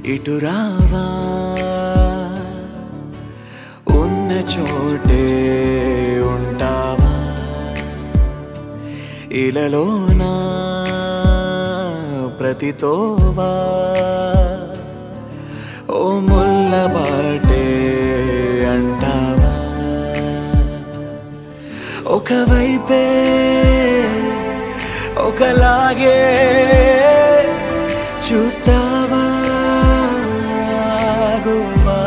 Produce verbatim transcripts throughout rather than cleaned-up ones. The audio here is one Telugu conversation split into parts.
ఇటు రావా ఉన్న చోటే ఉంటావా ఇలలోనా ప్రతితోవా ఓ ముల్ల బాటే అంటావా ఒకవైపే ఒకలాగే చూస్తావా గువ్వా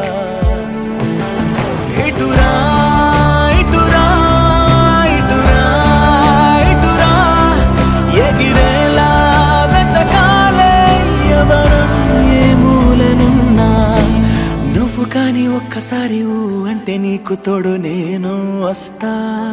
ఇటురా ఇటురా ఇటురా ఇటురా ఎగిరేలా వెతకాలే ఎవరం ఏ మూలనున్నా నువ్వు కాని ఒక్కసారి ఊ అంటే నీకు తోడు నేను వస్తా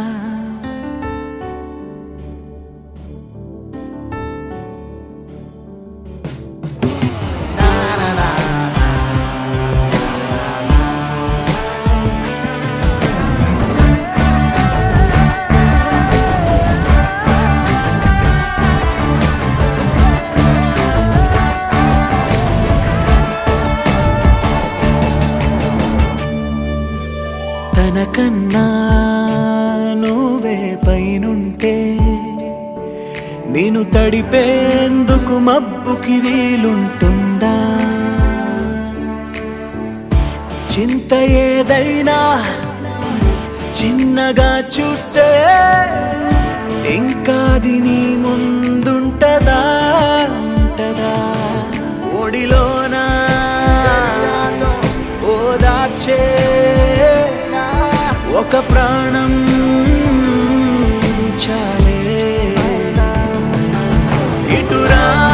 తనకన్నా నువ్వే పైనుంటే నేను తడిపేందుకు మబ్బుకి వీలుంటుందా చింత ఏదైనా చిన్నగా చూస్తే ఇంకాది నీ ముందుంటదా ఉంటదా ఒడిలోనా ఓదార్చే ఒక ప్రాణం చాలే ఇటురా